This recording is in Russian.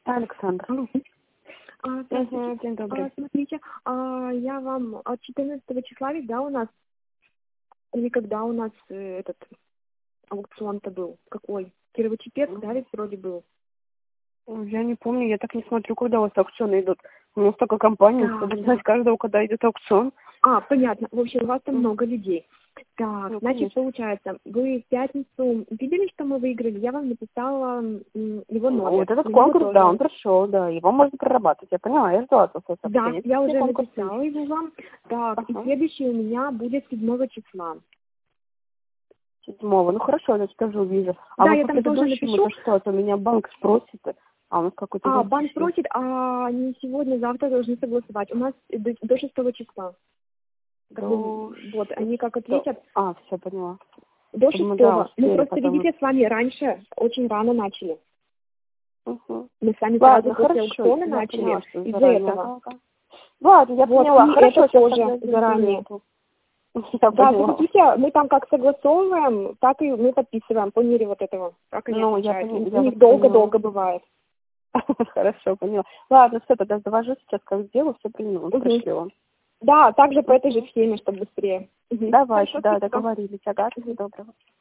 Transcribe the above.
Александр. Алло. Здравствуйте. День добрый. Смотрите, я вам от 14 числа ведь, да, у нас, или когда у нас этот аукцион-то был? Какой? Кирово-Чепецк, да, ведь вроде был? Я не помню, я так не смотрю, когда у вас аукционы идут. У нас только компания, Да, чтобы да. знать каждого, когда идет аукцион. Понятно. В общем, у вас там много людей. Так, Ну, значит, конечно. получается, вы в пятницу видели, что мы выиграли? Я вам написала его номер. Вот этот На него конкурс, тоже. да, он пришел, да, его можно прорабатывать. Я поняла, я ждала от вас Да, сообщения. я уже Конкурс написала его вам. Так, и Ага. следующий у меня будет 7 числа. 7-го. Ну хорошо, я тоже увижу. А Да, вот я по там тоже предыдущему-то напишу. что? Это меня банк спросит, а у нас какой-то Банк затишье. просит, не сегодня, завтра должны согласовать. У нас до 6 числа. Вот, они как ответят. Все, поняла. До Чтобы 6. мы, да, Мы успели просто, потом. видите, с вами раньше очень рано начали. Угу. Мы с вами Ладно, сразу после хорошо, аукциона я начали поняла, что из-за заранее. этого. Ага. Ладно, я Вот, поняла. и Хорошо, это сейчас тоже тогда заранее. Я Да, поняла. захотите, мы там как согласовываем, так и мы подписываем по мере вот этого. Так они Ну, я отвечают. поняла. У них долго-долго бывает. Хорошо, поняла. Ладно, все, тогда завожу сейчас, как сделаю, все приниму, пришлю вам. Да, также по этой же схеме, чтобы быстрее. Давайте, Хорошо, да, спасибо. договорились. Ага, всего доброго.